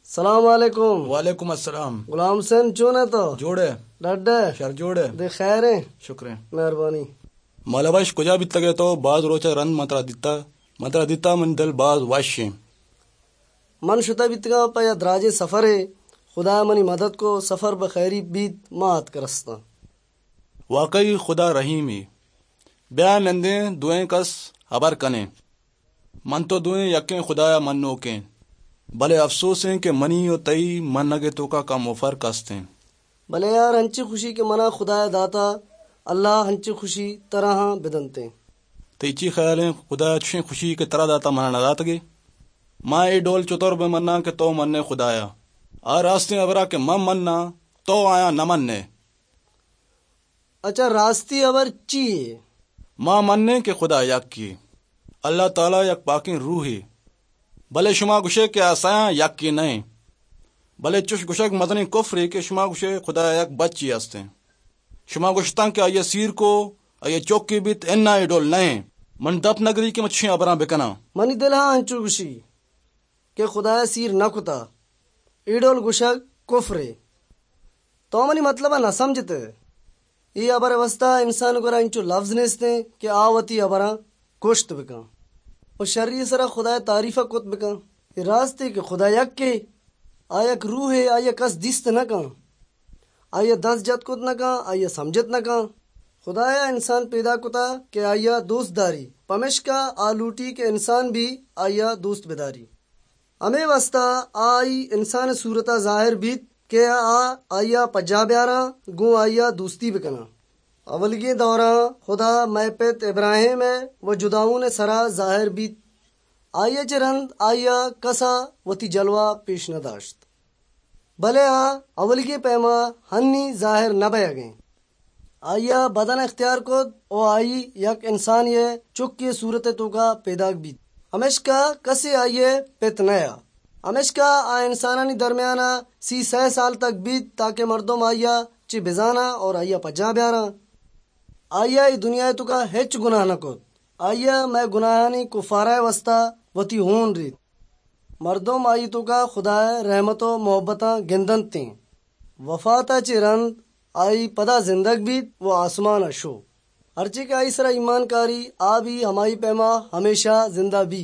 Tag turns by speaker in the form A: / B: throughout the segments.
A: السلام علیکم.
B: وعلیکم السلام.
A: غلام حسین چونے تو
B: جوڑے
A: ڈڈے
B: شر جوڑے
A: دے خیر ہیں.
B: شکرے
A: مہربانی.
B: مالباش کجا بیتگے تو باز روچا رن مترا دیتا من دل باز واشیں
A: من شتا بیتگا پا دراج سفر ہے. خدا منی مدد کو سفر بخیری بیت مات کرستا.
B: واقعی خدا رحیمی بیا مندیں دوئیں کس حبر کنے من تو دوئیں یقیں خدایا منو کے بھلے افسوس ہیں کہ منی و تئی من نگے تو کا مفر کستیں.
A: بھلے یار ہنچی خوشی کے منا خدا داتا اللہ ہنچی خوشی طرح بدنتے.
B: تیچی خیال ہیں خدا اچھی خوشی کے طرح داتا منا نہ دات گے ماں اے ڈول چتور بے مننا کہ تو مننے خدایا آ راستے ابرا کہ من مننا تو آیا نہ مننے.
A: اچھا راستی ابر چیئے
B: ماں مننے کہ خدا یک کی اللہ تعالیٰ یک پاکی روح ہے. بھلے شما گشے کہ آسایاں یک کی نہیں بھلے چش گشک مدنی کفری کہ شما گشے خدا یک بچی ہستیں. شما گشتاں کہ آئیے سیر کو آئیے چوکی بیت انا ایڈول نہیں من دپ نگری کی مچھیاں ابراں بکنا
A: منی دل ہاں ہنچو گشی کہ خدا سیر نہ کتا ایڈول گشک کفرے تو منی مطلب نہ سمجھتے. یہ ابر وسطہ انسان کو انچو لفظ نیستے کہ آوتی ابراں کشت بکا اور شرعی سرا خدا تعریفہ کت بکا. یہ راستے کہ خدا یک کے آیک روح ہے آیا کس دیست نہ کان آیا دس جت کت نہ کان آیا سمجھت نہ کان. خدایا انسان پیدا کتا کہ آیا دوست داری پمش کا آلوٹی کے انسان بھی آیا دوست بداری. ہمیں واسطہ آئی انسان صورتہ ظاہر بیت کہ آیا پجا بیارا گو آیا دوستی بکنا. اولگی دورہ خدا میں پیت ابراہیم ہے وہ جداؤں نے سرا ظاہر بیت آیا چرند آیا کسا وتی جلوہ پیش نہ داشت. بھلے اولگی پیما ہنی ظاہر نہ بیا گئیں آیا بدن اختیار کود او آئی یک انسان یہ چکی صورت تو کا پیدا بیت ہمیش کا کسی آئیے پیت نیا ہمیش کا انسانانی درمیانہ 6 سال تک بیت تاکہ مردم آیا چی بزانا اور آیا پجا بیارا. آیا ای دنیا تو کا ہچ گناہ نہ کود آیا میں گناہانی کفارہ وسطہ وتی ہون ریت مردم آئی تو کا خدا رحمت و محبتاں گندن تیں وفاتا چی رند آئی پدا زندگ بیت وہ آسمان شو ہرچی کہ آئی سرا ایمان کاری آ بھی ہمائی پیما ہمیشہ زندہ بھی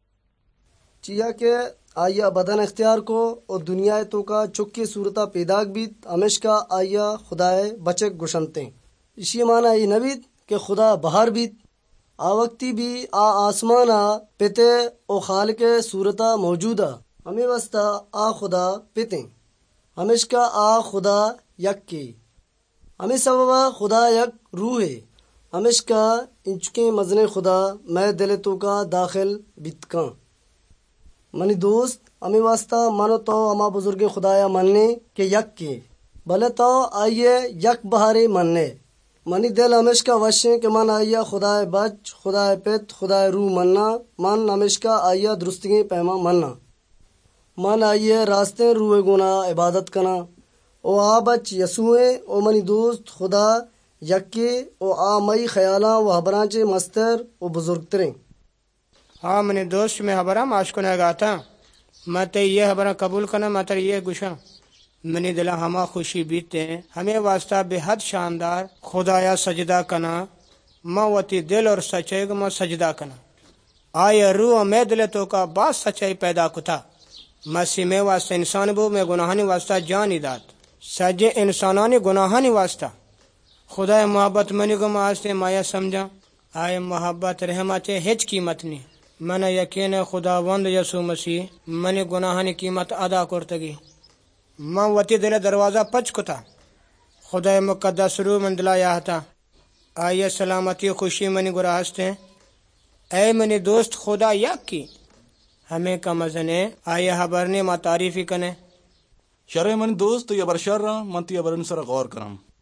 A: چیا کہ آیا بدن اختیار کو اور دنیا تو کا چکی صورتہ پیداک بیت ہمیش کا آیا خدائے بچک گشنتے. اسی معنی یہ نبیت کہ خدا بہار بیت آ وقتی بھی آسمان پتے او خالق صورتہ موجودہ ہمیں واسطہ خدا پتیں ہمیش کا خدا یک کی ہمیں سببا خدا یک روح ہے ہمیش کا انچکیں مزن خدا میں دل تو کا داخل بیتکاں. منی دوست ہمیں واسطہ منو تو ہما بزرگ خدایا مننے کہ یک کے بھلے تو آئیے یک بہارے مننے. منی دل ہمیش کا وشیں کہ من آئیا خدا بچ خدا پت خدا روح مننا من ہمیش کا آئیا درستگی پیما مننا من آئیے راستے روح گناہ عبادت کنا او بچ یسوئیں او منی دوست خدا یکی او مئی خیالاں و حبرانچے مستر و بزرگ تریں.
C: ہاں منی دوست میں حبرہ معاش کنے گاتا میں تے یہ حبرہ قبول کنا میں تے یہ گوشا منی دلہ ہما خوشی بیتے ہمیں واسطہ بے حد شاندار خدایا سجدہ کنا میں وتی دل اور سچائی کو میں سجدہ کنا آیا روح میں دل تو کا بعض سچائی پیدا کتا مسی میں واسطہ انسان بو میں گناہانی واسطہ جانی دات سجے انسانانی گناہانی واسطہ خدا محبت منی کو واسطے مایا سمجھا آئے محبت رحمت ہچ قیمت نہیں من یقین خدا وند یسوع مسیح منی گناہانی قیمت ادا کرتگی میں وتی دل دروازہ پچ کتا خدا مقدس روح من دلا یاہتا آئیے سلامتی خوشی منی گرا ہستے اے منی دوست خدا یک کی ہمیں کا مزنے آئیے حبرنے ما تعریفی کنے
B: شرع من دوست یہ برشر رہا من تی ابرن سر غور کرم